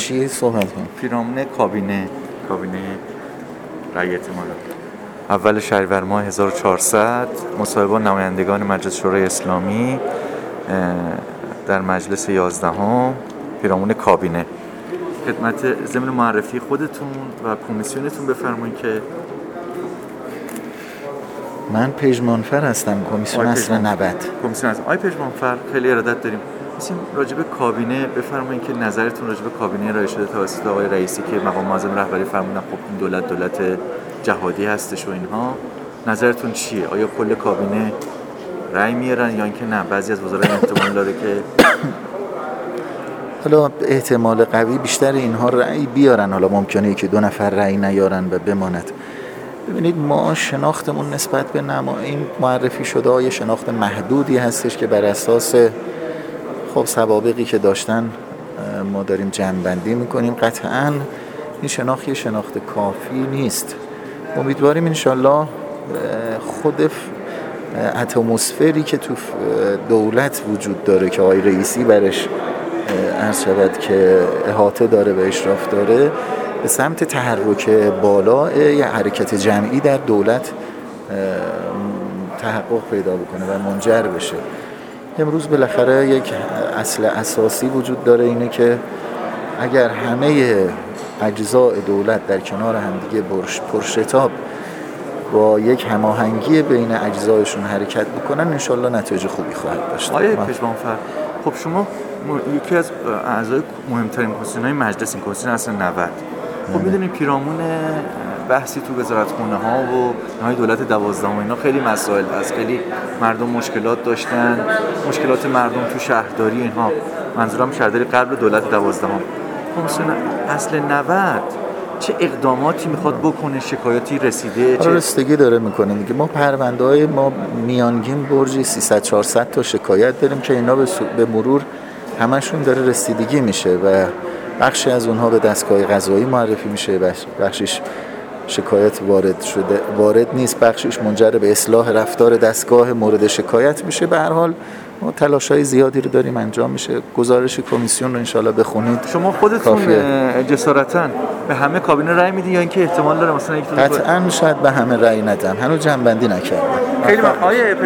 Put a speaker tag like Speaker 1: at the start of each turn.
Speaker 1: چی صحبت کنیم؟
Speaker 2: پیرامون کابینه رأی اعتماد اول شهریور ماه 1400 مصاحبه با نمایندگان مجلس شورای اسلامی در مجلس 11 پیرامون کابینه. خدمت ضمن معرفی خودتون و کمیسیونتون بفرمایید که
Speaker 1: من پژمانفر هستم، کمیسیون اصل 90.
Speaker 2: کمیسیون اصل. آقای پژمانفر خیلی ارادت داریم. می‌خواستیم راجع به کابینه بفرمایید که نظرتون راجع به کابینه ارائه شده توسط آقای رئیسی که مقام معظم رهبری فرمودن خب این دولت جهادی هستش و اینها، نظرتون چیه؟ آیا کل کابینه رأی میارن یا اینکه نه بعضی از وزرا احتمال داره که
Speaker 1: حالا احتمال قوی بیشتر اینها رأی بیارن، حالا ممکنه که 2 نفر رأی نیارن و بماند. ببینید ما شناختمون نسبت به این معرفی شده های شناخت محدودی هستش که بر اساس خب سوابقی که داشتن ما داریم جمع‌بندی میکنیم. قطعاً این شناخت کافی نیست. امیدواریم انشالله خود اتمسفری که تو دولت وجود داره که آقای رئیسی برش عرض شود که احاطه داره و اشراف داره به سمت تحرک بالا یا حرکت جمعی در دولت تحقق پیدا بکنه و منجر بشه. امروز بالاخره یک اصل اساسی وجود داره، اینه که اگر همه اجزای دولت در کنار همدیگه پرشتاب با یک هماهنگی بین اجزایشون حرکت بکنن انشالله نتیجه خوبی خواهد داشت.
Speaker 2: آقای پژمانفر، خب شما یکی از اعضای مهمترین کمیسیون‌های مجلس این کمیسیون اصل 90 خب میدونید پیرامون بحثی تو وزارتخونه ها و نهاد دولت 12 اینا خیلی مسائل هست، خیلی مردم مشکلات داشتن، مشکلات مردم تو شهرداری اینها، منظورم شهرداری قبل دولت 12 کمیسیون اصل 90 چه اقداماتی میخواد بکنه؟ شکایاتی رسیده؟ چه
Speaker 1: رسیدگی داره میکنه دیگه. ما پرونده‌های ما میانگین برجی 300-400 تا شکایت داریم که اینا به مرور همشون داره رسیدگی میشه و بخشی از اونها به دستگاه قضایی معرفی میشه، بخشش شکایت وارد نیست، بخشش منجر به اصلاح رفتار دستگاه مورد شکایت میشه. به هر حال ما تلاش‌های زیادی رو داریم انجام میشه. گزارش کمیسیون رو انشالله بخونید.
Speaker 2: شما خودتون جسارتاً به همه کابینه رأی میدین یا اینکه احتمال داره مثلا
Speaker 1: قطعاً شاید به همه رأی ندم، هنوز جمع‌بندی نکردم.
Speaker 2: خیلی